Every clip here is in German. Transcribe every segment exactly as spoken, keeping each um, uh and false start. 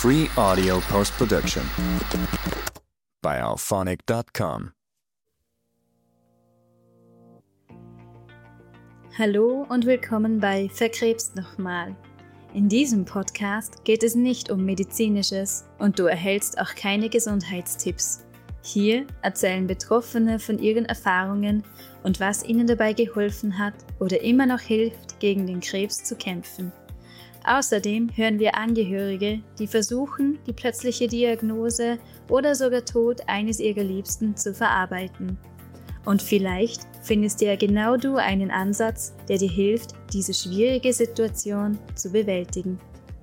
free audio post-production by alphonic dot com. Hallo und willkommen bei Verkrebst nochmal. In diesem Podcast geht es nicht um Medizinisches und du erhältst auch keine Gesundheitstipps. Hier erzählen Betroffene von ihren Erfahrungen und was ihnen dabei geholfen hat oder immer noch hilft, gegen den Krebs zu kämpfen. Außerdem hören wir Angehörige, die versuchen, die plötzliche Diagnose oder sogar Tod eines ihrer Liebsten zu verarbeiten. Und vielleicht findest ja genau du einen Ansatz, der dir hilft, diese schwierige Situation zu bewältigen.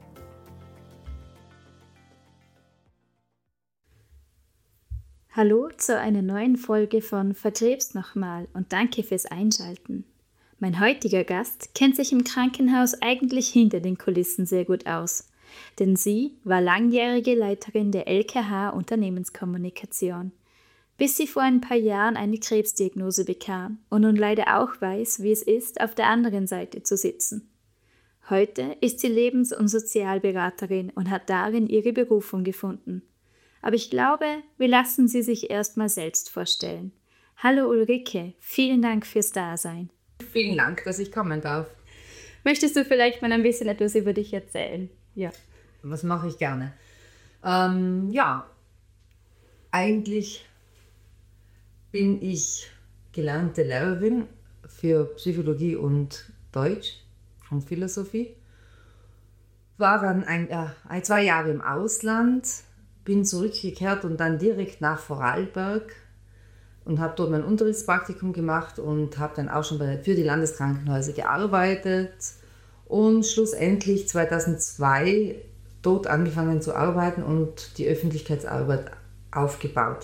Hallo zu einer neuen Folge von Verkrebst nochmal und danke fürs Einschalten. Mein heutiger Gast kennt sich im Krankenhaus eigentlich hinter den Kulissen sehr gut aus, denn sie war langjährige Leiterin der L K H Unternehmenskommunikation, bis sie vor ein paar Jahren eine Krebsdiagnose bekam und nun leider auch weiß, wie es ist, auf der anderen Seite zu sitzen. Heute ist sie Lebens- und Sozialberaterin und hat darin ihre Berufung gefunden. Aber ich glaube, wir lassen sie sich erstmal selbst vorstellen. Hallo Ulrike, vielen Dank fürs Dasein. Vielen Dank, dass ich kommen darf. Möchtest du vielleicht mal ein bisschen etwas über dich erzählen? Ja. Was mache ich gerne? Ähm, ja, eigentlich bin ich gelernte Lehrerin für Psychologie und Deutsch und Philosophie. War dann ein, äh, zwei Jahre im Ausland, bin zurückgekehrt und dann direkt nach Vorarlberg und habe dort mein Unterrichtspraktikum gemacht und habe dann auch schon bei, für die Landeskrankenhäuser gearbeitet und schlussendlich zweitausendzwei dort angefangen zu arbeiten und die Öffentlichkeitsarbeit aufgebaut.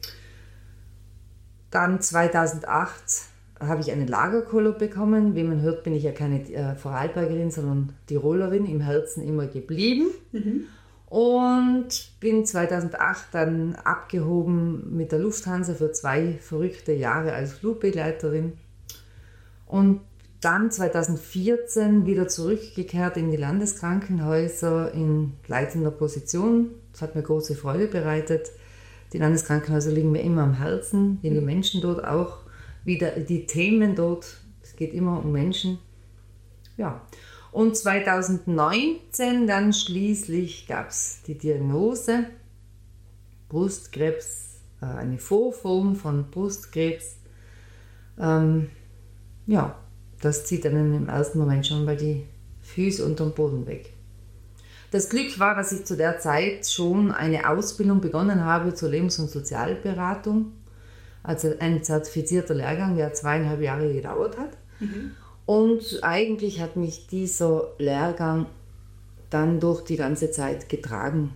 Dann zweitausendacht habe ich eine Lagerkoller bekommen. Wie man hört, bin ich ja keine äh, Vorarlbergerin, sondern Tirolerin, im Herzen immer geblieben. Mhm. Und bin zweitausendacht dann abgehoben mit der Lufthansa für zwei verrückte Jahre als Flugbegleiterin. Und dann zweitausendvierzehn wieder zurückgekehrt in die Landeskrankenhäuser in leitender Position. Das hat mir große Freude bereitet. Die Landeskrankenhäuser liegen mir immer am Herzen, die Menschen dort auch, wieder die Themen dort, es geht immer um Menschen. Ja. Und zweitausendneunzehn dann schließlich gab es die Diagnose Brustkrebs, eine Vorform von Brustkrebs. Ähm, ja, das zieht dann im ersten Moment schon mal die Füße unterm Boden weg. Das Glück war, dass ich zu der Zeit schon eine Ausbildung begonnen habe zur Lebens- und Sozialberatung. Also ein zertifizierter Lehrgang, der zweieinhalb Jahre gedauert hat. Mhm. Und eigentlich hat mich dieser Lehrgang dann durch die ganze Zeit getragen.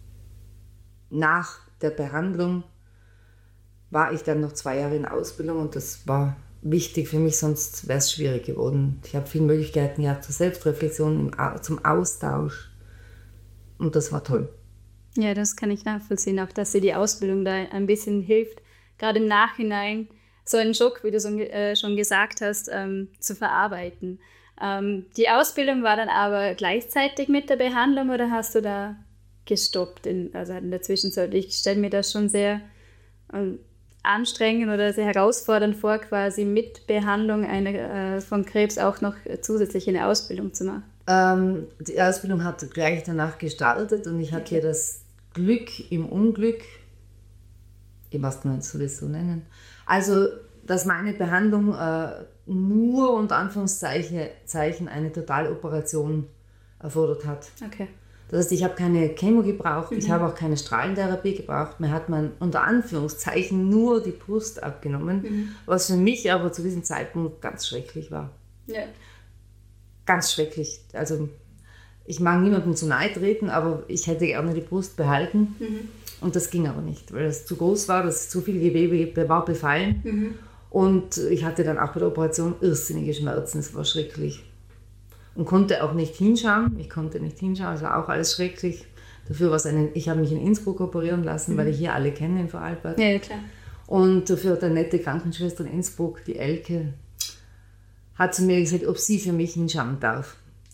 Nach der Behandlung war ich dann noch zwei Jahre in Ausbildung und das war wichtig für mich, sonst wäre es schwierig geworden. Ich habe viele Möglichkeiten gehabt zur Selbstreflexion, zum Austausch und das war toll. Ja, das kann ich nachvollziehen, auch dass dir die Ausbildung da ein bisschen hilft, gerade im Nachhinein so einen Schock, wie du so, äh, schon gesagt hast, ähm, zu verarbeiten. Ähm, die Ausbildung war dann aber gleichzeitig mit der Behandlung oder hast du da gestoppt, in, also in der Zwischenzeit? Ich stelle mir das schon sehr ähm, anstrengend oder sehr herausfordernd vor, quasi mit Behandlung einer, äh, von Krebs auch noch zusätzlich eine Ausbildung zu machen. Ähm, die Ausbildung hat gleich danach gestartet und ich hatte ja das Glück im Unglück, ich weiß nicht, soll ich es so nennen, also, dass meine Behandlung äh, nur unter Anführungszeichen Zeichen eine Totaloperation erfordert hat. Okay. Das heißt, ich habe keine Chemo gebraucht, Mhm. ich habe auch keine Strahlentherapie gebraucht. Mir hat man unter Anführungszeichen nur die Brust abgenommen, mhm. was für mich aber zu diesem Zeitpunkt ganz schrecklich war. Ja. Ganz schrecklich. Also, ich mag niemandem zu nahe treten, aber ich hätte gerne die Brust behalten. Mhm. Und das ging aber nicht, weil es zu groß war, das zu viel Gewebe war befallen. Mhm. Und ich hatte dann auch bei der Operation irrsinnige Schmerzen, es war schrecklich. Und konnte auch nicht hinschauen, ich konnte nicht hinschauen, es war auch alles schrecklich. Dafür war es einen, ich habe mich in Innsbruck operieren lassen, mhm. weil ich hier alle kenne in Vorarlberg. Ja, klar. Und dafür hat eine nette Krankenschwester in Innsbruck, die Elke, hat zu mir gesagt, ob sie für mich hinschauen darf.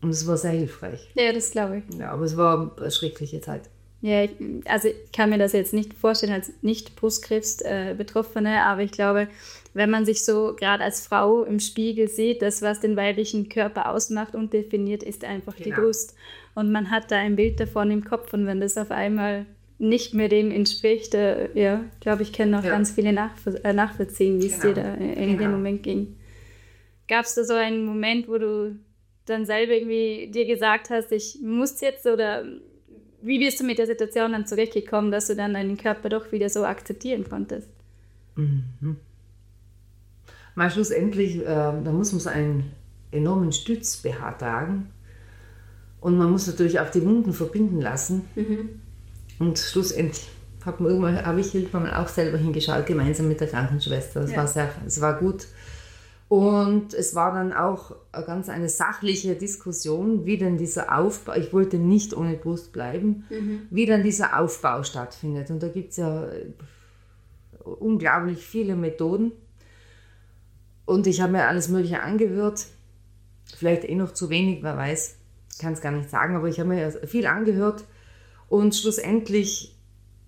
Und es war sehr hilfreich. Ja, das glaube ich. Ja, aber es war eine schreckliche Zeit. Ja, ich, also ich kann mir das jetzt nicht vorstellen als Nicht-Brustkrebs-Betroffene, äh, aber ich glaube, wenn man sich so gerade als Frau im Spiegel sieht, das, was den weiblichen Körper ausmacht und definiert, ist einfach genau. die Brust. Und man hat da ein Bild davon im Kopf und wenn das auf einmal nicht mehr dem entspricht, äh, ja, glaube ich, können auch ja. ganz viele nachv- äh, nachvollziehen, wie es genau. dir da in genau. dem Moment ging. Gab es da so einen Moment, wo du dann selber irgendwie dir gesagt hast, ich muss jetzt, oder wie bist du mit der Situation dann zurückgekommen, dass du dann deinen Körper doch wieder so akzeptieren konntest? Mhm. Mal schlussendlich, äh, da muss man so einen enormen Stütz-B H tragen und man muss natürlich auch die Wunden verbinden lassen. Mhm. Und schlussendlich habe hab ich irgendwann mal auch selber hingeschaut, gemeinsam mit der Krankenschwester. Das ja. war sehr, es war gut. Und es war dann auch eine ganz eine sachliche Diskussion, wie denn dieser Aufbau, ich wollte nicht ohne Brust bleiben, mhm. wie dann dieser Aufbau stattfindet. Und da gibt es ja unglaublich viele Methoden. Und ich habe mir alles Mögliche angehört, vielleicht eh noch zu wenig, wer weiß, kann es gar nicht sagen, aber ich habe mir viel angehört und schlussendlich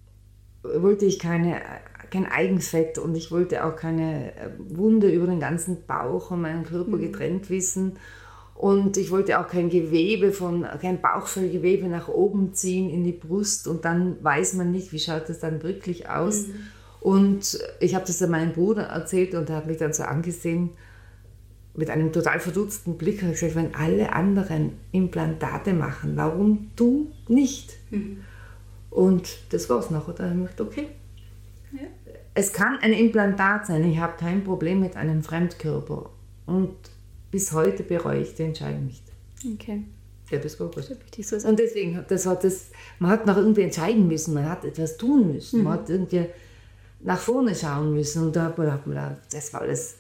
wollte ich keine... kein Eigenfett und ich wollte auch keine Wunde über den ganzen Bauch und meinen Körper mhm. getrennt wissen und ich wollte auch kein Gewebe von, kein Bauchfellgewebe nach oben ziehen in die Brust und dann weiß man nicht, wie schaut das dann wirklich aus. Mhm. Und ich habe das dann meinem Bruder erzählt und er hat mich dann so angesehen mit einem total verdutzten Blick und gesagt, wenn alle anderen Implantate machen, warum du nicht? Mhm. Und das war's noch. Und dann habe ich gedacht, okay. Ja. Es kann ein Implantat sein, ich habe kein Problem mit einem Fremdkörper und bis heute bereue ich die Entscheidung nicht. Okay. Ja, das war gut. Das und deswegen, das war das, man hat noch irgendwie entscheiden müssen, man hat etwas tun müssen, mhm. man hat irgendwie nach vorne schauen müssen und da hat man gedacht, das war alles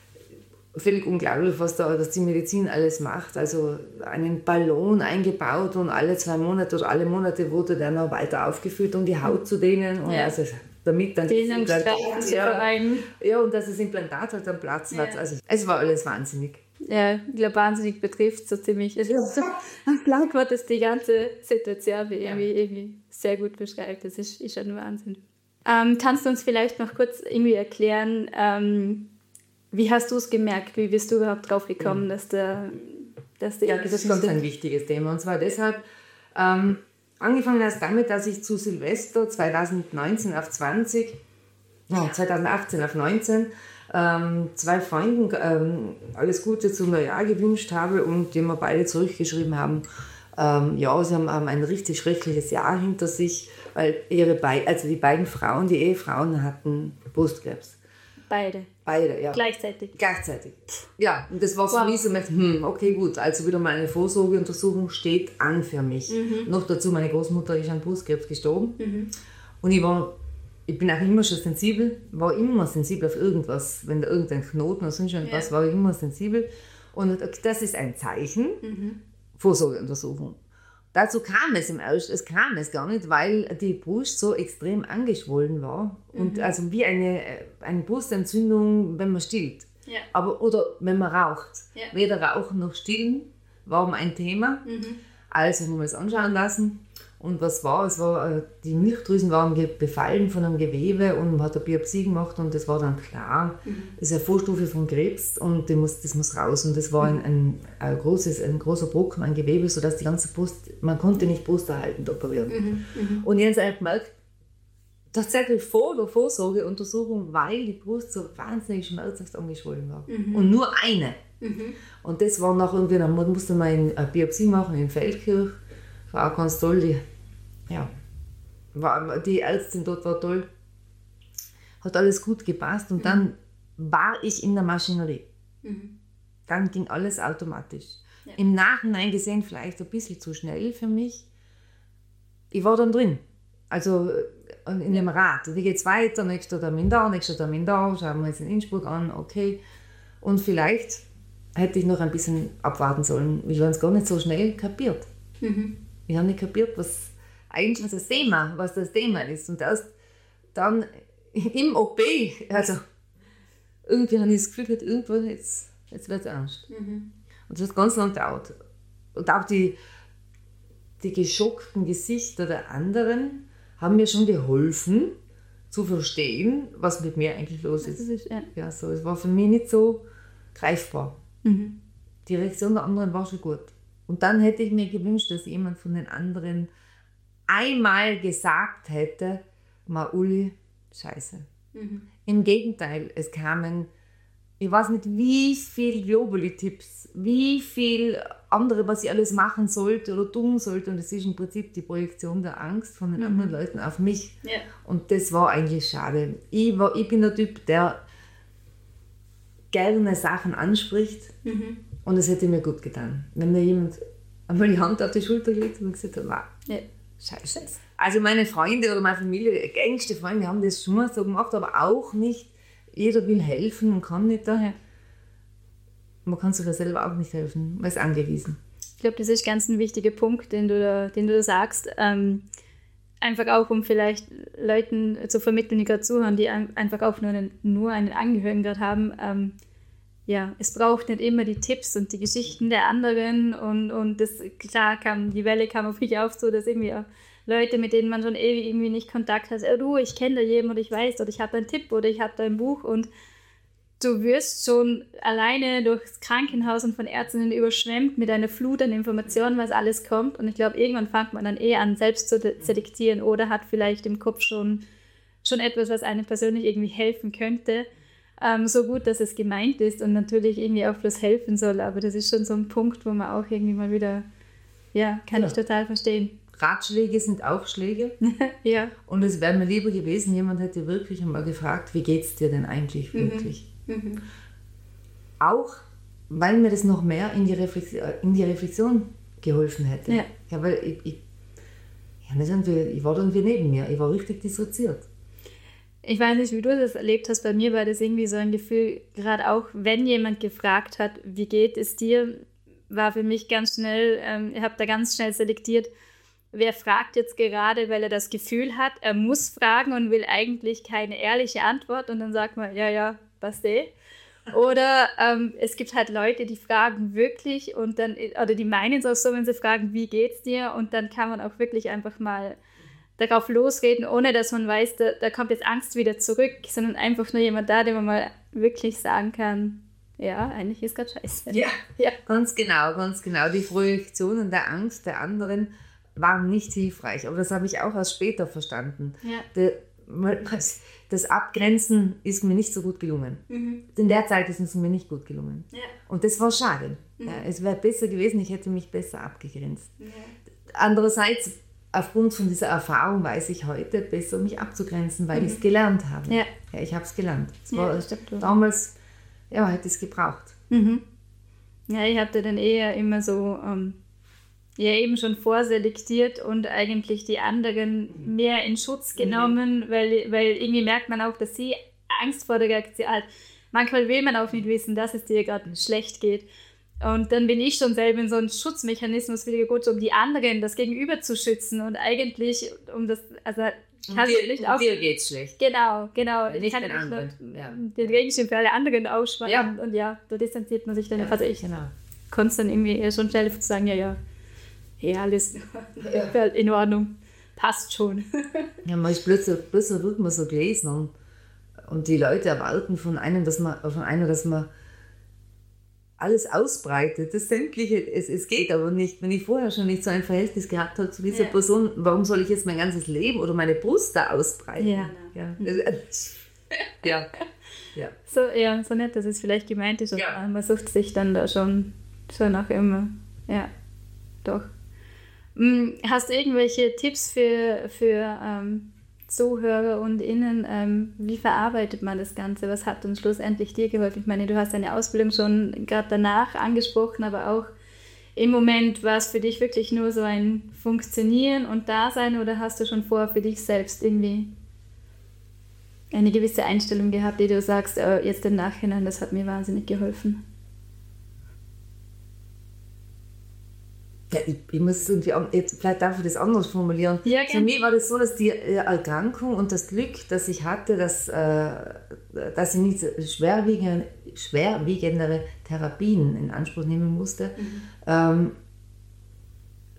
völlig unglaublich, was da dass die Medizin alles macht. Also einen Ballon eingebaut und alle zwei Monate oder alle Monate wurde der noch weiter aufgefüllt, um die Haut zu dehnen. Und ja. also, damit dann das ja, ja, und dass das Implantat halt dann Platz ja. hat. Also es war alles wahnsinnig. Ja, ich glaube, wahnsinnig betrifft so ziemlich. Es ist so ein Schlagwort, das die ganze Situation wie irgendwie, irgendwie sehr gut beschreibt. Das ist, ist schon Wahnsinn. Ähm, kannst du uns vielleicht noch kurz irgendwie erklären, ähm, wie hast du es gemerkt? Wie bist du überhaupt drauf gekommen, dass der, dass der ja, das ist ganz ein wichtiges Thema. Und zwar deshalb, ähm, angefangen hat es damit, dass ich zu Silvester zwanzig neunzehn auf zwanzig, no, zwanzig achtzehn auf neunzehn, ähm, zwei Freunden ähm, alles Gute zum Neujahr gewünscht habe und die mir beide zurückgeschrieben haben, ähm, ja, sie haben, haben ein richtig schreckliches Jahr hinter sich, weil ihre Be- also die beiden Frauen, die Ehefrauen, hatten Brustkrebs. Beide? Beide, ja. Gleichzeitig? Gleichzeitig. Ja, und das war für wow. mich so, hm, okay, gut, also wieder mal eine Vorsorgeuntersuchung steht an für mich. Mhm. Noch dazu, meine Großmutter ist an Brustkrebs gestorben. Mhm. Und ich war, ich bin auch immer schon sensibel, war immer sensibel auf irgendwas, wenn da irgendein Knoten oder sonst irgendwas, ja. war ich immer sensibel. Und das ist ein Zeichen, mhm. Vorsorgeuntersuchung. Dazu kam es im Ersten, es kam es gar nicht, weil die Brust so extrem angeschwollen war und mhm. also wie eine, eine Brustentzündung, wenn man stillt, ja. aber oder wenn man raucht. Ja. Weder Rauchen noch Stillen war ein Thema. Mhm. Also haben wir es anschauen lassen. Und was war? Es war, die Milchdrüsen waren befallen von einem Gewebe und man hat eine Biopsie gemacht und das war dann klar, mhm. das ist eine Vorstufe von Krebs und das muss, das muss raus. Und das war ein, ein, ein, großes, ein großer Brocken an Gewebe, sodass die ganze Brust, man konnte nicht brusterhaltend operieren. Mhm. Mhm. Und jetzt habe ich gemerkt, tatsächlich vor der Vorsorgeuntersuchung, weil die Brust so wahnsinnig schmerzhaft angeschwollen war. Mhm. Und nur eine. Mhm. Und das war noch irgendwie, dann musste man eine Biopsie machen in Feldkirch. War auch ganz toll, die, ja, war, die Ärztin dort war toll. Hat alles gut gepasst und mhm. dann war ich in der Maschinerie. Mhm. Dann ging alles automatisch. Ja. Im Nachhinein gesehen vielleicht ein bisschen zu schnell für mich. Ich war dann drin. Also in dem Rad. Wie geht es weiter? Nächster Termin da, nächster Termin da. Schauen wir uns in Innsbruck an. Okay. Und vielleicht hätte ich noch ein bisschen abwarten sollen. Ich habe es gar nicht so schnell kapiert. Mhm. Ich habe nicht kapiert, was eigentlich das Thema, was das Thema ist. Und erst dann im O P, also irgendwie habe ich das Gefühl, irgendwann jetzt, jetzt wird es ernst. Mhm. Und das hat ganz lange gedauert. und auch die, die geschockten Gesichter der anderen haben mir schon geholfen, zu verstehen, was mit mir eigentlich los ist. ist ja. Ja, so, es war für mich nicht so greifbar. Mhm. Die Reaktion der anderen war schon gut. Und dann hätte ich mir gewünscht, dass jemand von den anderen einmal gesagt hätte, Ma Uli, scheiße. Mhm. Im Gegenteil, es kamen, ich weiß nicht, wie viel Globally-Tipps, wie viel andere, was ich alles machen sollte oder tun sollte. Und das ist im Prinzip die Projektion der Angst von den mhm. anderen Leuten auf mich. Ja. Und das war eigentlich schade. Ich, war, ich bin der Typ, der gerne Sachen anspricht mhm. und es hätte mir gut getan. Wenn mir jemand einmal die Hand auf die Schulter gelegt und gesagt hat, wow, ja. scheiße. Also meine Freunde oder meine Familie, engste Freunde haben das schon mal so gemacht, aber auch nicht. Jeder will helfen und kann nicht daher. Man kann sich ja selber auch nicht helfen, man ist angewiesen. Ich glaube, das ist ganz ein wichtiger Punkt, den du da, den du da sagst. Ähm, einfach auch, um vielleicht Leuten zu vermitteln, die gerade zuhören, die ein, einfach auch nur einen, nur einen Angehörigen gerade haben. Ähm, ja, es braucht nicht immer die Tipps und die Geschichten der anderen. Und, und das, klar, kam, die Welle kam auf mich auf, so dass irgendwie auch Leute, mit denen man schon ewig irgendwie nicht Kontakt hat, oh, du, ich kenne da jemanden oder ich weiß oder ich habe einen Tipp oder ich habe da ein Buch und du wirst schon alleine durchs Krankenhaus und von Ärztinnen überschwemmt mit einer Flut an Informationen, was alles kommt und ich glaube, irgendwann fängt man dann eh an, selbst zu selektieren oder hat vielleicht im Kopf schon, schon etwas, was einem persönlich irgendwie helfen könnte, ähm, so gut, dass es gemeint ist und natürlich irgendwie auch bloß helfen soll, aber das ist schon so ein Punkt, wo man auch irgendwie mal wieder, ja, kann ja. ich total verstehen. Ratschläge sind auch Schläge. Ja. Und es wäre mir lieber gewesen, jemand hätte wirklich einmal gefragt, wie geht es dir denn eigentlich wirklich? Mhm. Mhm. Auch, weil mir das noch mehr in die Reflexion, in die Reflexion geholfen hätte. Ja. Ja, weil ich, ich, ich war dann wie neben mir, ich war richtig dissoziiert. Ich weiß nicht, wie du das erlebt hast, bei mir war das irgendwie so ein Gefühl, gerade auch, wenn jemand gefragt hat, wie geht es dir, war für mich ganz schnell, ähm, ich habe da ganz schnell selektiert, wer fragt jetzt gerade, weil er das Gefühl hat, er muss fragen und will eigentlich keine ehrliche Antwort und dann sagt man, ja, ja, passt eh. Oder ähm, es gibt halt Leute, die fragen wirklich und dann, oder die meinen es auch so, wenn sie fragen, wie geht's dir? Und dann kann man auch wirklich einfach mal darauf losreden, ohne dass man weiß, da, da kommt jetzt Angst wieder zurück, sondern einfach nur jemand da, dem man mal wirklich sagen kann, ja, eigentlich ist gerade scheiße. Ja, ja, ganz genau, ganz genau. Die Projektionen der Angst der anderen waren nicht hilfreich, aber das habe ich auch erst später verstanden. Ja. Das Abgrenzen ist mir nicht so gut gelungen. Mhm. In der Zeit ist es mir nicht gut gelungen. Ja. Und das war schade. Mhm. Ja, es wäre besser gewesen, ich hätte mich besser abgegrenzt. Ja. Andererseits, aufgrund von dieser Erfahrung weiß ich heute besser, mich abzugrenzen, weil mhm. ich es gelernt habe. Ja. Ja, ich habe es gelernt. Es war ja, damals, ja, hätte ich es gebraucht. Mhm. Ja, ich habe dann eher immer so... Um ja eben schon vorselektiert und eigentlich die anderen mehr in Schutz genommen, mhm. weil, weil irgendwie merkt man auch, dass sie Angst vor der Reaktion hat. Manchmal will man auch nicht wissen, dass es dir gerade schlecht geht. Und dann bin ich schon selber in so einem Schutzmechanismus wieder gut, um die anderen, das Gegenüber zu schützen und eigentlich um das, also und dir, nicht auch, dir geht's schlecht. Genau, genau. Nicht ich kann den anderen. Ja. Den Regenschirm für alle anderen ausspannen ja. und ja, da distanziert man sich dann. Ja, also ich genau. konnte dann irgendwie schon schnell sagen, ja, ja, ja, alles ja. in Ordnung, passt schon. Ja, man ist plötzlich, plötzlich wird man so gelesen und die Leute erwarten von einem, dass man, von einer, dass man alles ausbreitet, das Sämtliche, es, es geht aber nicht. Wenn ich vorher schon nicht so ein Verhältnis gehabt habe zu dieser ja. Person, warum soll ich jetzt mein ganzes Leben oder meine Brust da ausbreiten? Ja. Ja. ja. ja. So, ja, so nett, dass es vielleicht gemeint ist. Ja. Man sucht sich dann da schon, schon auch immer. Ja, doch. Hast du irgendwelche Tipps für, für ähm, Zuhörer und Innen? Ähm, wie verarbeitet man das Ganze? Was hat uns schlussendlich dir geholfen? Ich meine, du hast deine Ausbildung schon gerade danach angesprochen, aber auch im Moment war es für dich wirklich nur so ein Funktionieren und Dasein oder hast du schon vorher für dich selbst irgendwie eine gewisse Einstellung gehabt, die du sagst, äh, jetzt im Nachhinein, das hat mir wahnsinnig geholfen? Ja, ich, ich muss es irgendwie, jetzt, vielleicht darf ich das anders formulieren. Ja, für mich war das so, dass die Erkrankung und das Glück, das ich hatte, dass, äh, dass ich nicht schwerwiegende, schwerwiegendere Therapien in Anspruch nehmen musste, mhm. ähm,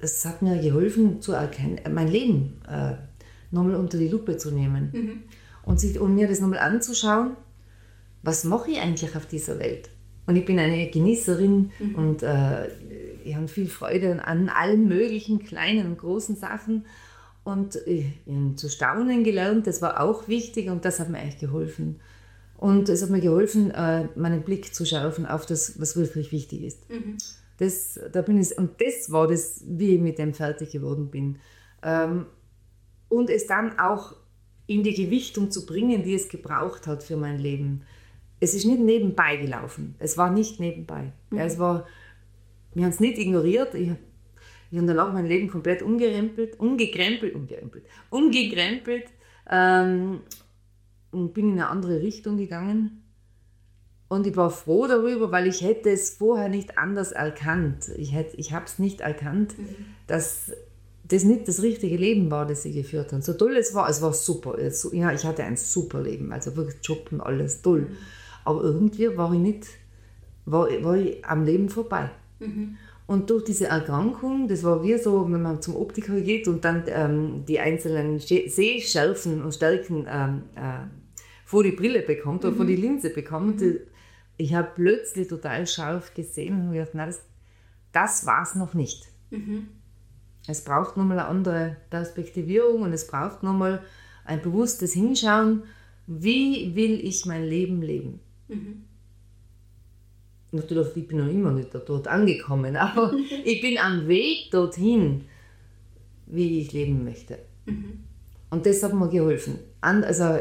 es hat mir geholfen, zu erkennen, mein Leben äh, nochmal unter die Lupe zu nehmen. Mhm. Und, sich, und mir das nochmal anzuschauen, was mache ich eigentlich auf dieser Welt? Und ich bin eine Genießerin mhm. und äh, ich habe viel Freude an allen möglichen kleinen und großen Sachen. Und ich habe zu staunen gelernt, das war auch wichtig und das hat mir echt geholfen. Und es hat mir geholfen, äh, meinen Blick zu schärfen auf das, was wirklich wichtig ist. Mhm. Das, da bin ich, und das war das, wie ich mit dem fertig geworden bin. Ähm, und es dann auch in die Gewichtung zu bringen, die es gebraucht hat für mein Leben. Es ist nicht nebenbei gelaufen. Es war nicht nebenbei. Mhm. Es war, wir haben es nicht ignoriert. Ich, ich habe danach mein Leben komplett umgerempelt, umgekrempelt, umgerempelt, umgekrempelt ähm, und bin in eine andere Richtung gegangen. Und ich war froh darüber, weil ich hätte es vorher nicht anders erkannt. Ich, hätte, ich habe es nicht erkannt, mhm. dass das nicht das richtige Leben war, das sie geführt haben. So toll es war, es war super. Es, ja, ich hatte ein super Leben, also wirklich Job und alles toll. Mhm. Aber irgendwie war ich nicht, war, war ich am Leben vorbei. Mhm. Und durch diese Erkrankung, das war wie so, wenn man zum Optiker geht und dann ähm, die einzelnen Sehschärfen und Stärken ähm, äh, vor die Brille bekommt oder mhm. vor die Linse bekommt, mhm. ich habe plötzlich total scharf gesehen und gedacht, nein, das, das war es noch nicht. Mhm. Es braucht nochmal eine andere Perspektivierung und es braucht nochmal ein bewusstes Hinschauen, wie will ich mein Leben leben. Mhm. Natürlich, ich bin noch immer nicht dort angekommen, aber ich bin am Weg dorthin, wie ich leben möchte. Mhm. Und das hat mir geholfen. Also,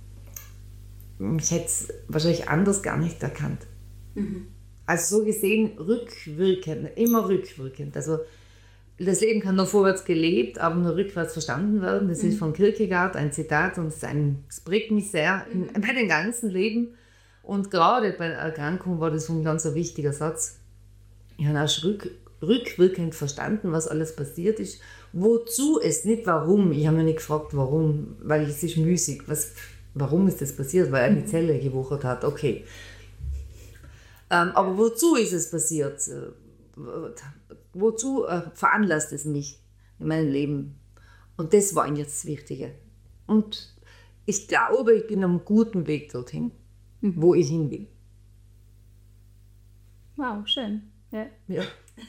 ich hätte es wahrscheinlich anders gar nicht erkannt. Mhm. Also so gesehen rückwirkend, immer rückwirkend. Also das Leben kann nur vorwärts gelebt, aber nur rückwärts verstanden werden. Das mhm. ist von Kierkegaard ein Zitat und es, ein, es prägt mich sehr in, mhm. bei dem ganzen Leben. Und gerade bei der Erkrankung war das ein ganz wichtiger Satz. Ich habe auch rück, rückwirkend verstanden, was alles passiert ist. Wozu es, nicht warum. Ich habe mich nicht gefragt, warum, weil es ist müßig. Was, warum ist das passiert? Weil eine Zelle gewuchert hat. Okay. Ähm, aber wozu ist es passiert? Wozu äh, veranlasst es mich in meinem Leben? Und das war eigentlich das Wichtige. Und ich glaube, ich bin am guten Weg dorthin, mhm. wo ich hin will. Wow, schön. Ja. Ja.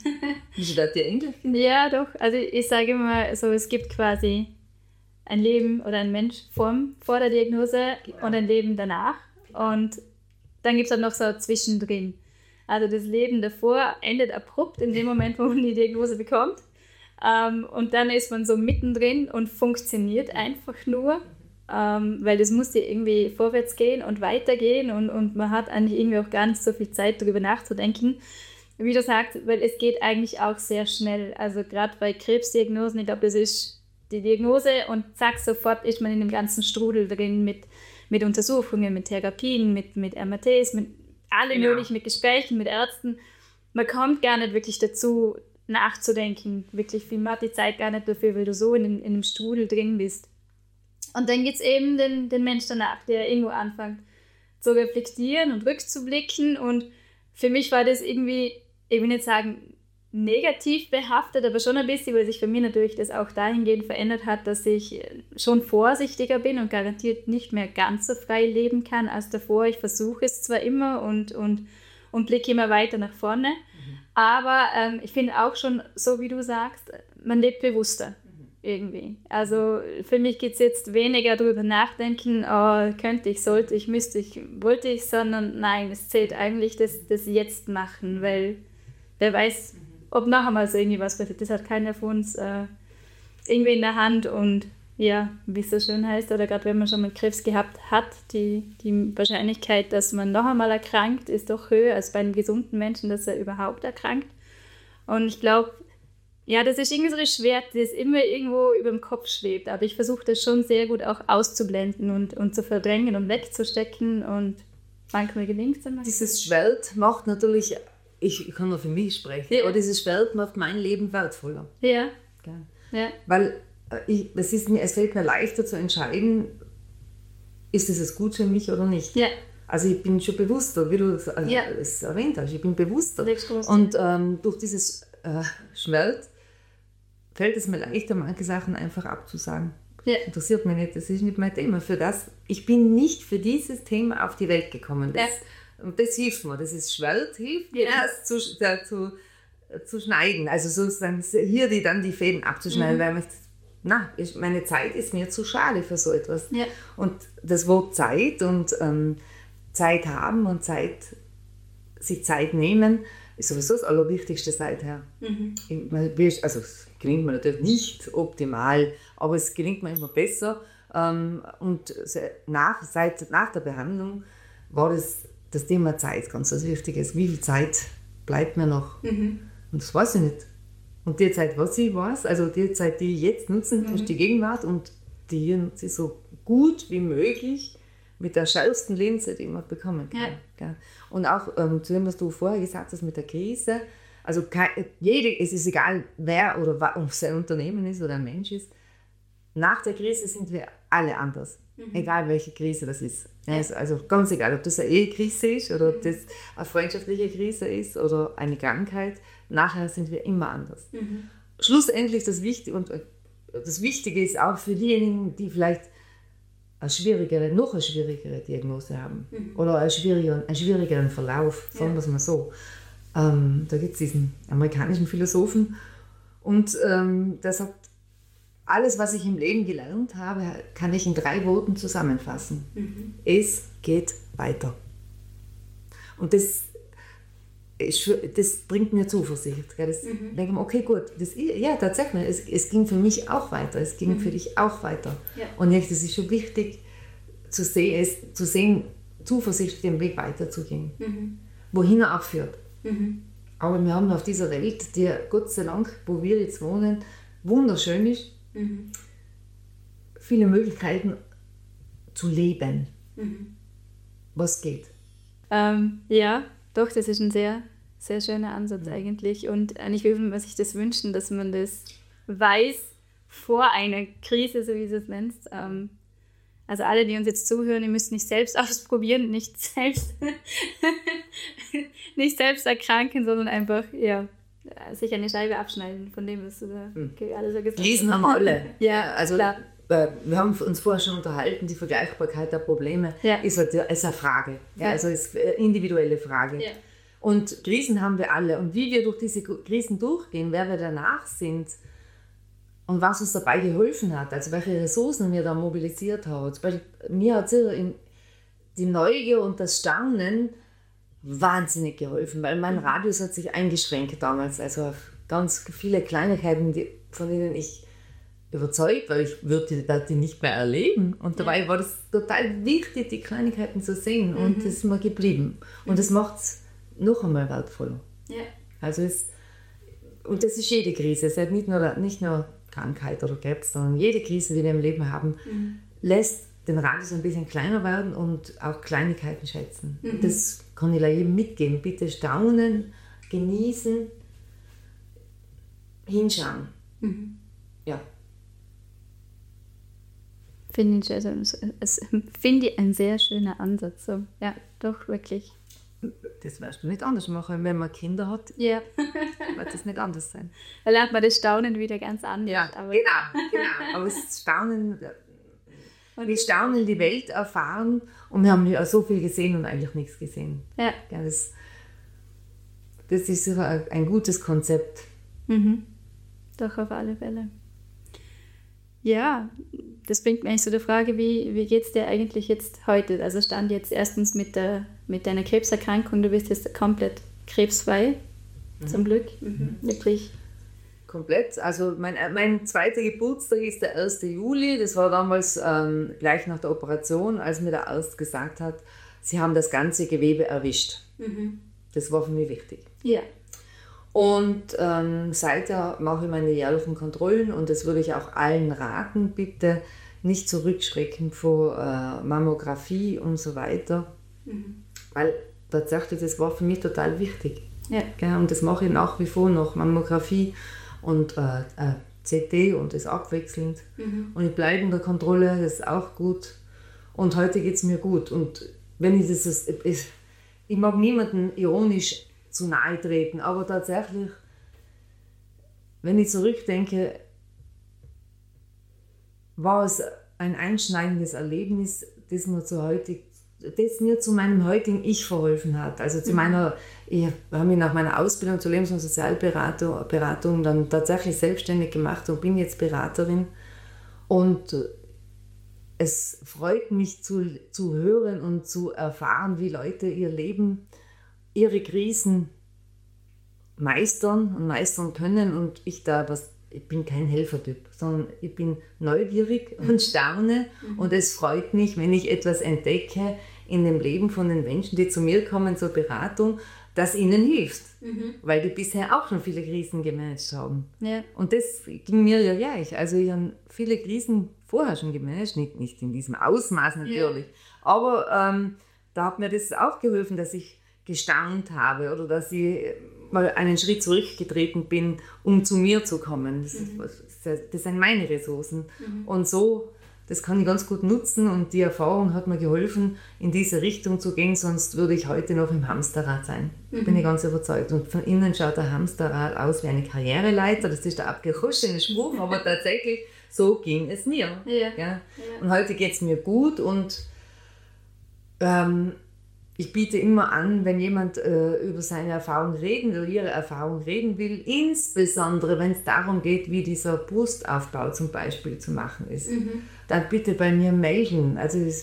Wie das dir Englisch? Ja, doch. Also ich sage immer so, es gibt quasi ein Leben oder ein Mensch vor, vor der Diagnose genau. und ein Leben danach. Und dann gibt es auch noch so zwischendrin. Also das Leben davor endet abrupt in dem Moment, wo man die Diagnose bekommt. Ähm, und dann ist man so mittendrin und funktioniert einfach nur, ähm, weil das muss ja irgendwie vorwärts gehen und weitergehen und, und man hat eigentlich irgendwie auch gar nicht so viel Zeit, darüber nachzudenken. Wie du sagst, weil es geht eigentlich auch sehr schnell. Also gerade bei Krebsdiagnosen, ich glaube, das ist die Diagnose und zack, sofort ist man in dem ganzen Strudel drin mit, mit Untersuchungen, mit Therapien, mit, mit M R Ts, mit alle genau. möglichen, mit Gesprächen, mit Ärzten. Man kommt gar nicht wirklich dazu, nachzudenken. Wirklich viel mehr die Zeit gar nicht dafür, weil du so in, in einem Strudel drin bist. Und dann gibt es eben den, den Mensch danach, der irgendwo anfängt zu reflektieren und rückzublicken. Und für mich war das irgendwie, ich will nicht sagen negativ behaftet, aber schon ein bisschen, weil sich für mich natürlich das auch dahingehend verändert hat, dass ich schon vorsichtiger bin und garantiert nicht mehr ganz so frei leben kann als davor. Ich versuche es zwar immer und, und, und blicke immer weiter nach vorne, mhm. aber ähm, ich finde auch schon, so wie du sagst, man lebt bewusster mhm. irgendwie. Also für mich geht es jetzt weniger darüber nachdenken, oh, könnte ich, sollte ich, müsste ich, wollte ich, sondern nein, es zählt eigentlich das, das Jetzt machen, weil wer weiß, ob noch einmal so irgendwie was passiert. Das hat keiner von uns äh, irgendwie in der Hand und ja, wie es so schön heißt, oder gerade wenn man schon mal Krebs gehabt hat, die, die Wahrscheinlichkeit, dass man noch einmal erkrankt, ist doch höher als bei einem gesunden Menschen, dass er überhaupt erkrankt. Und ich glaube, ja, das ist irgendwie so ein Schwert, das immer irgendwo über dem Kopf schwebt, aber ich versuche das schon sehr gut auch auszublenden und, und zu verdrängen und wegzustecken und manchmal gelingt es dann. Dieses Schwert macht natürlich... Ich kann nur für mich sprechen, ja. aber dieses Schwert macht mein Leben wertvoller. Ja. ja. Weil ich, es, ist mir, es fällt mir leichter zu entscheiden, ist es jetzt gut für mich oder nicht. Ja. Also ich bin schon bewusster, wie du es ja. erwähnt hast, ich bin bewusster. Und ähm, durch dieses äh, Schwert fällt es mir leichter, manche Sachen einfach abzusagen. Ja. Interessiert mich nicht, das ist nicht mein Thema. Für das, ich bin nicht für dieses Thema auf die Welt gekommen. Das, ja. Und das hilft mir, das ist Schwert, hilft mir, ja. das zu, da, zu, zu schneiden. Also sozusagen hier die, dann die Fäden abzuschneiden, mhm. weil man, na, ich, meine Zeit ist mir zu schade für so etwas. Ja. Und das Wort Zeit und ähm, Zeit haben und Zeit, sich Zeit nehmen, ist sowieso das Allerwichtigste seither. Mhm. Also es gelingt mir natürlich nicht optimal, aber es gelingt mir immer besser. Und nach, seit, nach der Behandlung war das, das Thema Zeit ganz was Wichtiges. Wie viel Zeit bleibt mir noch? Mhm. Und das weiß ich nicht. Und die Zeit, was ich weiß, also die Zeit, die ich jetzt nutzen, mhm. ist die Gegenwart und die nutze ich so gut wie möglich mit der schärfsten Linse, die man bekommen kann. Ja. Und auch ähm, zu dem, was du vorher gesagt hast mit der Krise, also jede, es ist egal, wer oder ob es ein Unternehmen ist oder ein Mensch ist, nach der Krise sind wir alle anders. Mhm. Egal, welche Krise das ist. Ja. Also, also ganz egal, ob das eine Ehekrise ist oder ob das eine freundschaftliche Krise ist oder eine Krankheit, nachher sind wir immer anders. Mhm. Schlussendlich das Wichtige, und das Wichtige ist auch für diejenigen, die vielleicht eine schwierigere, noch eine schwierigere Diagnose haben mhm. oder einen schwierigeren, einen schwierigeren Verlauf, sagen wir es mal so. Ähm, da gibt es diesen amerikanischen Philosophen und ähm, der sagt, alles, was ich im Leben gelernt habe, kann ich in drei Worten zusammenfassen. Mhm. Es geht weiter. Und das, das bringt mir Zuversicht. Das mhm. denke ich mir, okay, gut, das, ja, tatsächlich, es, es ging für mich auch weiter, es ging mhm. für dich auch weiter. Ja. Und jetzt ist es schon wichtig, zu sehen, es, zu sehen, Zuversicht, den Weg weiterzugehen. Mhm. Wohin er auch führt. Mhm. Aber wir haben auf dieser Welt, die Gott sei Dank, wo wir jetzt wohnen, wunderschön ist, mhm. viele Möglichkeiten zu leben. Mhm. Was geht. Ähm, ja, doch, das ist ein sehr, sehr schöner Ansatz mhm. eigentlich. Und eigentlich würde man sich das wünschen, dass man das weiß vor einer Krise, so wie du es nennst. Ähm, also alle, die uns jetzt zuhören, ihr müsst nicht selbst ausprobieren, nicht selbst, nicht selbst erkranken, sondern einfach, ja, sich eine Scheibe abschneiden von dem, was du da mhm. alles so gesagt hast. Lesen haben wir alle. Ja, also klar. Wir haben uns vorher schon unterhalten, die Vergleichbarkeit der Probleme ja. ist, halt, ist eine Frage. Ja, ja. Also ist eine individuelle Frage. Ja. Und Krisen haben wir alle. Und wie wir durch diese Krisen durchgehen, wer wir danach sind und was uns dabei geholfen hat, also welche Ressourcen wir da mobilisiert haben. Zum Beispiel, mir hat die Neugier und das Staunen wahnsinnig geholfen, weil mein Radius hat sich eingeschränkt damals. Also auf ganz viele Kleinigkeiten, die, von denen ich überzeugt, weil ich würde die, die nicht mehr erleben. Und dabei ja. war das total wichtig, die Kleinigkeiten zu sehen. Und mhm. das ist mir geblieben. Und mhm. das macht es noch einmal wertvoller. Ja. Also es, und das ist jede Krise. Es ist nicht nur, nicht nur Krankheit oder Krebs, sondern jede Krise, die wir im Leben haben, mhm. lässt den Radius ein bisschen kleiner werden und auch Kleinigkeiten schätzen. Mhm. Das kann ich jedem mitgeben. Bitte staunen, genießen, hinschauen. Mhm. Ja. Finde ich, also, es, finde ich ein sehr schöner Ansatz. So. Ja, doch, wirklich. Das wirst du nicht anders machen, wenn man Kinder hat. Ja. Wird das nicht anders sein. Da lernt man das Staunen wieder ganz anders. Ja, aber genau, genau. Aber das Staunen, wir staunen die Welt erfahren und wir haben ja so viel gesehen und eigentlich nichts gesehen. Ja. Ja, das, das ist sicher ein gutes Konzept. Mhm. Doch, auf alle Fälle. Ja, das bringt mich zu der Frage, wie, wie geht es dir eigentlich jetzt heute? Also stand jetzt erstens mit, der, mit deiner Krebserkrankung, du bist jetzt komplett krebsfrei, mhm. zum Glück. Mhm. Wirklich. Komplett. Also mein, mein zweiter Geburtstag ist der erster Juli. Das war damals ähm, gleich nach der Operation, als mir der Arzt gesagt hat, sie haben das ganze Gewebe erwischt. Mhm. Das war für mich wichtig. Ja. Und ähm, seither mache ich meine jährlichen Kontrollen und das würde ich auch allen raten, bitte nicht zurückschrecken vor äh, Mammographie und so weiter, mhm. weil tatsächlich das war für mich total wichtig. Ja. Gell? Und das mache ich nach wie vor noch, Mammographie und äh, äh, C T und das abwechselnd. Mhm. Und ich bleibe in der Kontrolle, das ist auch gut. Und heute geht es mir gut. Und wenn ich das, ich, ich mag niemanden ironisch zu nahe treten, aber tatsächlich, wenn ich zurückdenke, war es ein einschneidendes Erlebnis, das mir zu, heutig, das mir zu meinem heutigen Ich verholfen hat. Also zu meiner, ich habe mich nach meiner Ausbildung zur Lebens- und Sozialberatung Beratung dann tatsächlich selbstständig gemacht und bin jetzt Beraterin. Und es freut mich zu, zu hören und zu erfahren, wie Leute ihr Leben, ihre Krisen meistern und meistern können. Und ich da was, ich bin kein Helfertyp, sondern ich bin neugierig mhm. und staune. Mhm. Und es freut mich, wenn ich etwas entdecke in dem Leben von den Menschen, die zu mir kommen zur Beratung, das ihnen hilft. Mhm. Weil die bisher auch schon viele Krisen gemanagt haben. Ja. Und das ging mir ja gleich. Also ich habe viele Krisen vorher schon gemanagt, nicht, nicht in diesem Ausmaß natürlich. Ja. Aber ähm, da hat mir das auch geholfen, dass ich gestaunt habe oder dass ich mal einen Schritt zurückgetreten bin, um zu mir zu kommen. Das, mhm. ist, das sind meine Ressourcen. Mhm. Und so, das kann ich ganz gut nutzen und die Erfahrung hat mir geholfen, in diese Richtung zu gehen, sonst würde ich heute noch im Hamsterrad sein. Mhm. Bin ich ganz überzeugt. Und von innen schaut der Hamsterrad aus wie eine Karriereleiter. Das ist der abgeruschene Spruch, aber tatsächlich so ging es mir. Ja. Ja. Ja. Und heute geht es mir gut und ähm, ich biete immer an, wenn jemand äh, über seine Erfahrung reden will, ihre Erfahrung reden will, insbesondere wenn es darum geht, wie dieser Brustaufbau zum Beispiel zu machen ist, mhm. dann bitte bei mir melden. Also das,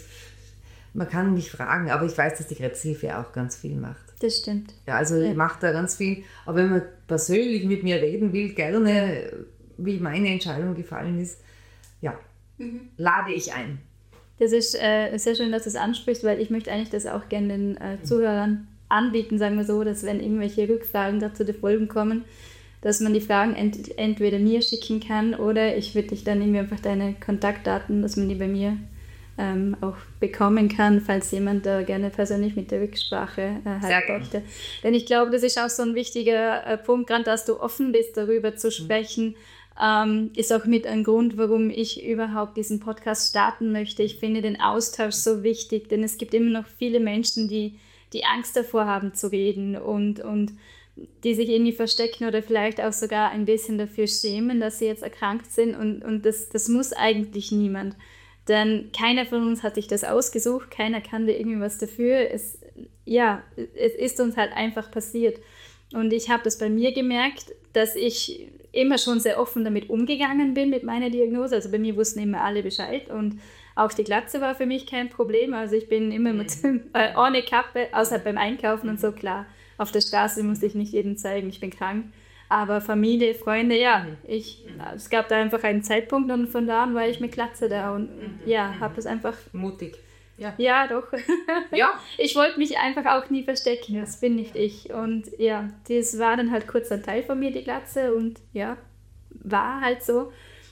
man kann mich fragen, aber ich weiß, dass die Krebshilfe auch ganz viel macht. Das stimmt. Ja, also ja. ich mache da ganz viel, aber wenn man persönlich mit mir reden will, gerne, wie meine Entscheidung gefallen ist, ja, mhm. lade ich ein. Das ist äh, sehr schön, dass du es ansprichst, weil ich möchte eigentlich das auch gerne den äh, Zuhörern anbieten, sagen wir so, dass wenn irgendwelche Rückfragen dazu die Folgen kommen, dass man die Fragen ent- entweder mir schicken kann oder ich würde dich dann irgendwie einfach deine Kontaktdaten, dass man die bei mir ähm, auch bekommen kann, falls jemand da gerne persönlich mit der Rücksprache äh, halt möchte. Denn ich glaube, das ist auch so ein wichtiger äh, Punkt, gerade dass du offen bist, darüber zu sprechen, Ähm, ist auch mit ein Grund, warum ich überhaupt diesen Podcast starten möchte. Ich finde den Austausch so wichtig, denn es gibt immer noch viele Menschen, die, die Angst davor haben zu reden und, und die sich irgendwie verstecken oder vielleicht auch sogar ein bisschen dafür schämen, dass sie jetzt erkrankt sind und, und das, das muss eigentlich niemand. Denn keiner von uns hat sich das ausgesucht, keiner kann da irgendwie was dafür. Es, ja, es ist uns halt einfach passiert. Und ich habe das bei mir gemerkt, dass ich immer schon sehr offen damit umgegangen bin mit meiner Diagnose. Also bei mir wussten immer alle Bescheid und auch die Glatze war für mich kein Problem. Also ich bin immer mit, äh, ohne Kappe, außer beim Einkaufen und so, klar. Auf der Straße musste ich nicht jedem zeigen, ich bin krank. Aber Familie, Freunde, ja, ich, es gab da einfach einen Zeitpunkt und von da an war ich mit Glatze da und ja, habe das einfach... Mutig. Ja, ja doch. Ja. Ich wollte mich einfach auch nie verstecken, ja. Das bin nicht ich. Und ja, das war dann halt kurz ein Teil von mir, die Glatze, und ja, war halt so.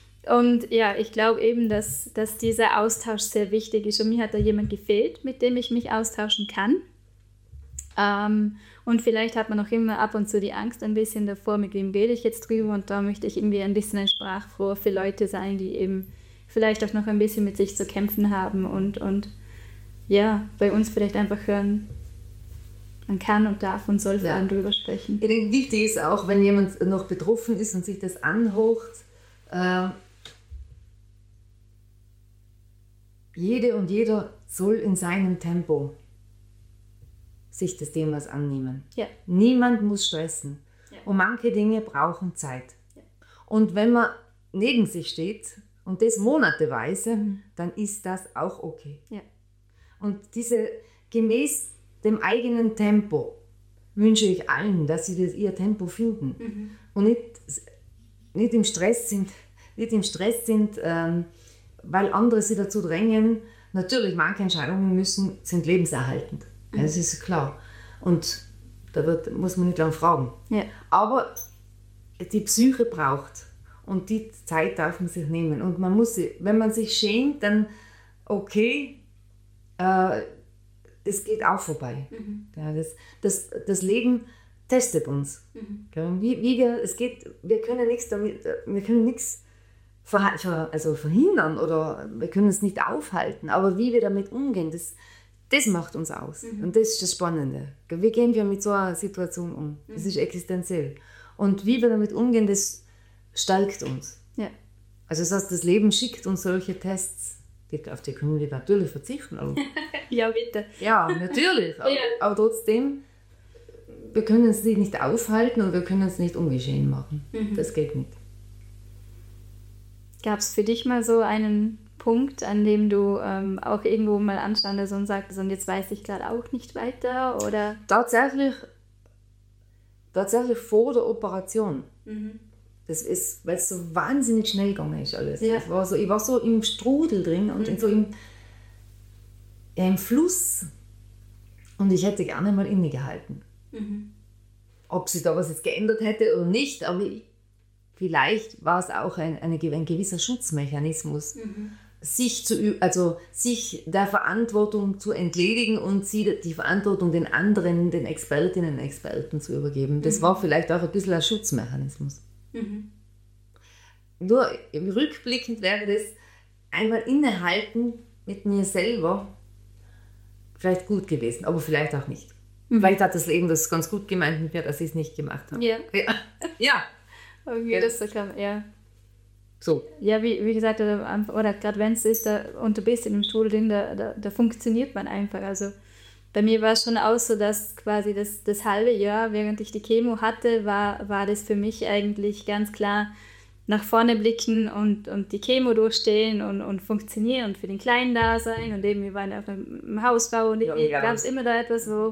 Und ja, ich glaube eben, dass, dass dieser Austausch sehr wichtig ist. Und mir hat da jemand gefehlt, mit dem ich mich austauschen kann. Ähm, und vielleicht hat man auch immer ab und zu die Angst ein bisschen davor, mit wem rede ich jetzt drüber. Und da möchte ich irgendwie ein bisschen ein Sprachrohr für Leute sein, die eben vielleicht auch noch ein bisschen mit sich zu kämpfen haben und, und ja, bei uns vielleicht einfach hören, man kann und darf und soll vor allem drüber sprechen. Ich denke, wichtig ist auch, wenn jemand noch betroffen ist und sich das anhört, äh, jede und jeder soll in seinem Tempo sich des Themas annehmen. Ja. Niemand muss stressen. Ja. Und manche Dinge brauchen Zeit. Ja. Und wenn man neben sich steht und das monateweise, mhm. dann ist das auch okay. Ja. Und diese, gemäß dem eigenen Tempo wünsche ich allen, dass sie das, ihr Tempo finden mhm. und nicht, nicht im Stress sind, nicht im Stress sind ähm, weil andere sie dazu drängen. Natürlich, manche Entscheidungen müssen, sind lebenserhaltend. Mhm. Das ist klar. Und da wird, muss man nicht lange fragen. Ja. Aber die Psyche braucht und die Zeit darf man sich nehmen. Und man muss, wenn man sich schämt, dann okay, äh, es geht auch vorbei. Mhm. Ja, das, das, das Leben testet uns. Mhm. Wie, wie wir, es geht, wir können nichts damit, wir können nichts ver, ver, also verhindern oder wir können es nicht aufhalten. Aber wie wir damit umgehen, das, das macht uns aus. Mhm. Und das ist das Spannende. Wie gehen wir mit so einer Situation um? Das ist existenziell. Und wie wir damit umgehen, das stärkt uns. Ja. Also das heißt, das Leben schickt uns solche Tests, die, auf die können wir natürlich verzichten. Aber ja, bitte. ja, natürlich. Aber, Ja. aber trotzdem, wir können es nicht aufhalten und wir können es nicht ungeschehen machen. Mhm. Das geht nicht. Gab es für dich mal so einen Punkt, an dem du ähm, auch irgendwo mal anstandest und sagtest, und jetzt weiß ich gerade auch nicht weiter? Oder? Tatsächlich, tatsächlich vor der Operation. Mhm. Das ist, weil es so wahnsinnig schnell gegangen ist alles. Ja. Das war so, ich war so im Strudel drin und Mhm. so im, ja, im Fluss. Und ich hätte gerne mal innegehalten. Mhm. Ob sich da was jetzt geändert hätte oder nicht, aber ich, vielleicht war es auch ein, eine, ein gewisser Schutzmechanismus, Mhm. sich, zu, ü- also sich der Verantwortung zu entledigen und sie die Verantwortung den anderen, den Expertinnen und Experten zu übergeben. Das Mhm. war vielleicht auch ein bisschen ein Schutzmechanismus. Mhm. Nur im Rückblickend wäre das einmal innehalten mit mir selber vielleicht gut gewesen, aber vielleicht auch nicht. Mhm. Vielleicht hat das Leben das ganz gut gemeint mit mir, dass ich es nicht gemacht habe. Ja. Ja. Ja. Okay, Ja. das so kann, ja. So. Ja, wie, wie gesagt, oder, oder gerade wenn es ist da, und du bist in dem Stuhl drin, da, da, da funktioniert man einfach. Also bei mir war es schon auch so, dass quasi das, das halbe Jahr, während ich die Chemo hatte, war, war das für mich eigentlich ganz klar nach vorne blicken und, und die Chemo durchstehen und, und funktionieren und für den Kleinen da sein. Und eben, wir waren auf einem Hausbau und Ja, irgendwie ja. gab es immer da etwas, wo,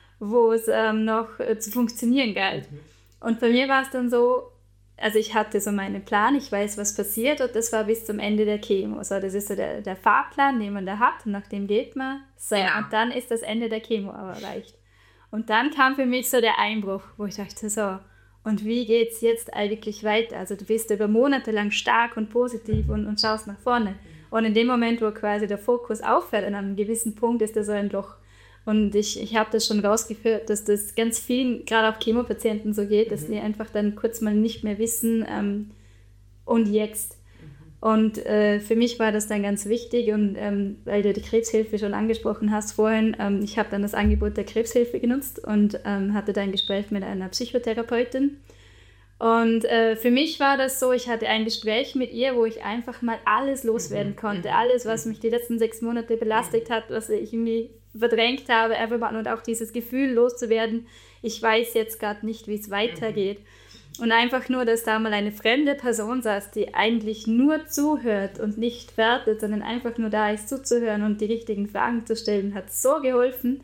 wo es ähm, noch äh, zu funktionieren galt. Mhm. Und bei mir war es dann so, also ich hatte so meinen Plan, ich weiß, was passiert und das war bis zum Ende der Chemo. So, das ist so der, der Fahrplan, den man da hat und nach dem geht man. So, Ja. und dann ist das Ende der Chemo aber erreicht. Und dann kam für mich so der Einbruch, wo ich dachte, so, und wie geht es jetzt eigentlich weiter? Also du bist über Monate lang stark und positiv und, und schaust nach vorne. Und in dem Moment, wo quasi der Fokus aufhört, an einem gewissen Punkt ist da so ein Loch. Und ich, ich habe das schon rausgeführt, dass das ganz vielen, gerade auch Chemopatienten so geht, dass die einfach dann kurz mal nicht mehr wissen, ähm, und jetzt. Und äh, für mich war das dann ganz wichtig und ähm, weil du die Krebshilfe schon angesprochen hast vorhin, ähm, ich habe dann das Angebot der Krebshilfe genutzt und ähm, hatte dann ein Gespräch mit einer Psychotherapeutin. Und äh, für mich war das so, ich hatte ein Gespräch mit ihr, wo ich einfach mal alles loswerden konnte. Alles, was mich die letzten sechs Monate belastet hat, was ich irgendwie verdrängt habe, einfach mal, und auch dieses Gefühl loszuwerden, ich weiß jetzt gerade nicht, wie es weitergeht. Und einfach nur, dass da mal eine fremde Person saß, die eigentlich nur zuhört und nicht wertet, sondern einfach nur da ist zuzuhören und die richtigen Fragen zu stellen, hat so geholfen.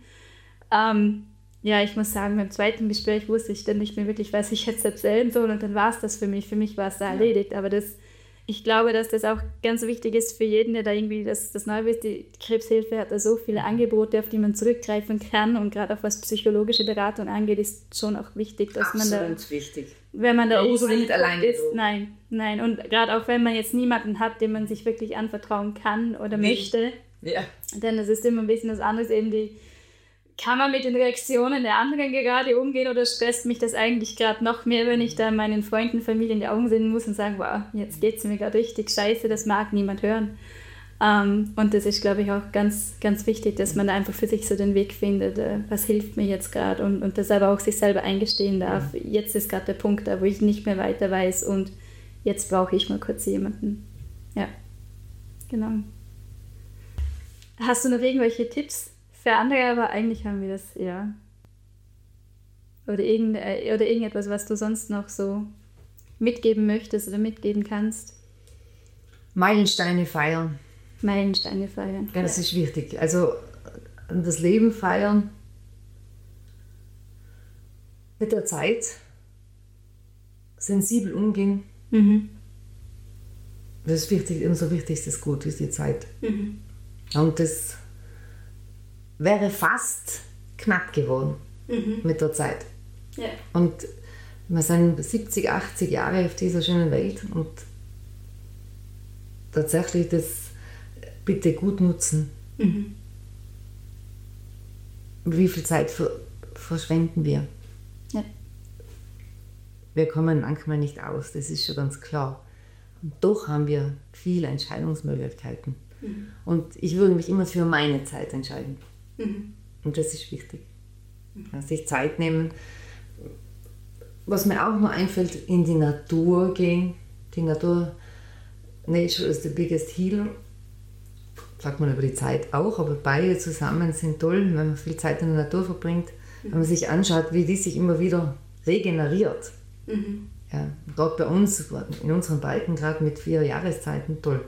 Ähm, ja, ich muss sagen, beim zweiten Gespräch wusste ich dann nicht mehr wirklich, was ich jetzt erzählen soll und dann war es das für mich. Für mich war es da erledigt. Aber das, ich glaube, dass das auch ganz wichtig ist für jeden, der da irgendwie das, das neu ist. Die Krebshilfe hat da so viele Angebote, auf die man zurückgreifen kann und gerade auch was psychologische Beratung angeht, ist schon auch wichtig, dass man da... Absolut wichtig. Wenn man da Ja, muss man nicht alleine ist, tun. nein, nein. Und gerade auch wenn man jetzt niemanden hat, dem man sich wirklich anvertrauen kann oder Nee. möchte, Ja. denn es ist immer ein bisschen was anderes, eben die, kann man mit den Reaktionen der anderen gerade umgehen oder stresst mich das eigentlich gerade noch mehr, wenn ich da meinen Freunden, Familie in die Augen sehen muss und sagen, wow, jetzt geht es mir gerade richtig scheiße, das mag niemand hören. Ähm, und das ist, glaube ich, auch ganz, ganz wichtig, dass man da einfach für sich so den Weg findet, äh, was hilft mir jetzt gerade und, und das aber auch sich selber eingestehen darf. Jetzt ist gerade der Punkt da, wo ich nicht mehr weiter weiß und jetzt brauche ich mal kurz jemanden. Ja, genau. Hast du noch irgendwelche Tipps für andere? Aber eigentlich haben wir das, ja. Oder, irgend, äh, oder irgendetwas, was du sonst noch so mitgeben möchtest oder mitgeben kannst. Meilensteine feiern. Meilensteine feiern. Ja, das ist wichtig. Also das Leben feiern mit der Zeit, sensibel umgehen. Mhm. Das ist wichtig, unser wichtigstes Gut ist die Zeit. Mhm. Und das wäre fast knapp geworden Mhm. mit der Zeit. Ja. Und wir sind siebzig, achtzig Jahre auf dieser schönen Welt und tatsächlich das bitte gut nutzen. Mhm. Wie viel Zeit ver verschwenden wir? Ja. Wir kommen manchmal nicht aus, das ist schon ganz klar. Und doch haben wir viele Entscheidungsmöglichkeiten. Mhm. Und ich würde mich immer für meine Zeit entscheiden. Mhm. Und das ist wichtig. Ja, sich Zeit nehmen. Was mir auch noch einfällt, in die Natur gehen. Die Natur Nature is the biggest healer. Sagt man über die Zeit auch, aber beide zusammen sind toll, wenn man viel Zeit in der Natur verbringt, mhm. wenn man sich anschaut, wie die sich immer wieder regeneriert. Mhm. Ja, gerade bei uns, in unseren Balken, gerade mit vier Jahreszeiten, toll.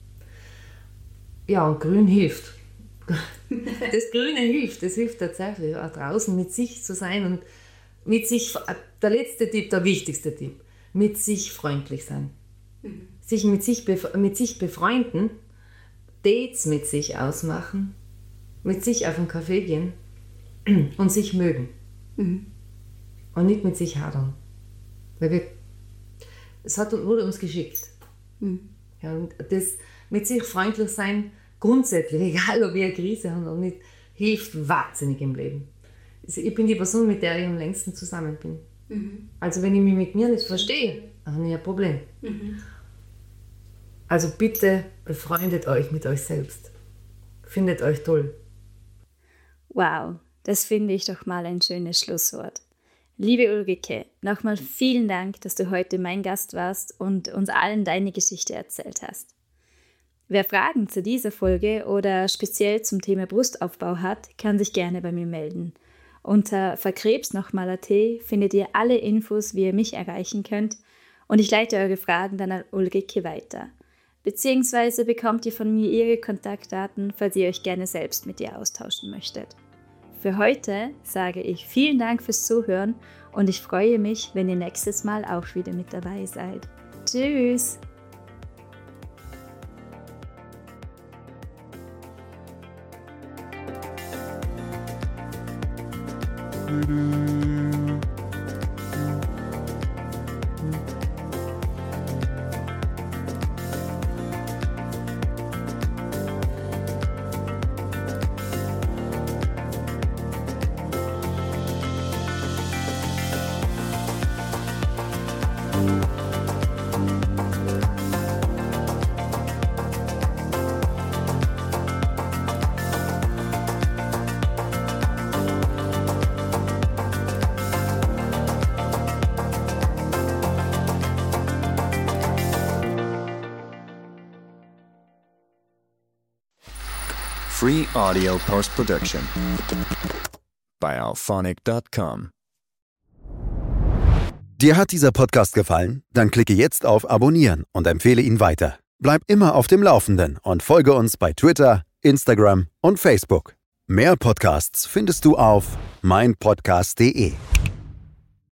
Ja, und Grün hilft. Das Grüne hilft, das hilft tatsächlich, auch draußen mit sich zu sein und mit sich, der letzte Tipp, der wichtigste Tipp, mit sich freundlich sein. Mhm. Sich mit sich, mit sich befreunden, Dates mit sich ausmachen, mit sich auf einen Kaffee gehen und sich mögen. Mhm. Und nicht mit sich hadern. Weil wir, es hat, wurde uns geschickt. Mhm. Ja, und das mit sich freundlich sein, grundsätzlich, egal ob wir eine Krise haben oder nicht, hilft wahnsinnig im Leben. Ich bin die Person, mit der ich am längsten zusammen bin. Mhm. Also wenn ich mich mit mir nicht verstehe, dann habe ich ein Problem. Mhm. Also bitte befreundet euch mit euch selbst. Findet euch toll. Wow, das finde ich doch mal ein schönes Schlusswort. Liebe Ulrike, nochmal vielen Dank, dass du heute mein Gast warst und uns allen deine Geschichte erzählt hast. Wer Fragen zu dieser Folge oder speziell zum Thema Brustaufbau hat, kann sich gerne bei mir melden. Unter verkrebsnochmal.at findet ihr alle Infos, wie ihr mich erreichen könnt, und ich leite eure Fragen dann an Ulrike weiter. Beziehungsweise bekommt ihr von mir ihre Kontaktdaten, falls ihr euch gerne selbst mit ihr austauschen möchtet. Für heute sage ich vielen Dank fürs Zuhören und ich freue mich, wenn ihr nächstes Mal auch wieder mit dabei seid. Tschüss! Free audio post-production by alphonic dot com. Dir hat dieser Podcast gefallen? Dann klicke jetzt auf Abonnieren und empfehle ihn weiter. Bleib immer auf dem Laufenden und folge uns bei Twitter, Instagram und Facebook. Mehr Podcasts findest du auf mein podcast punkt de.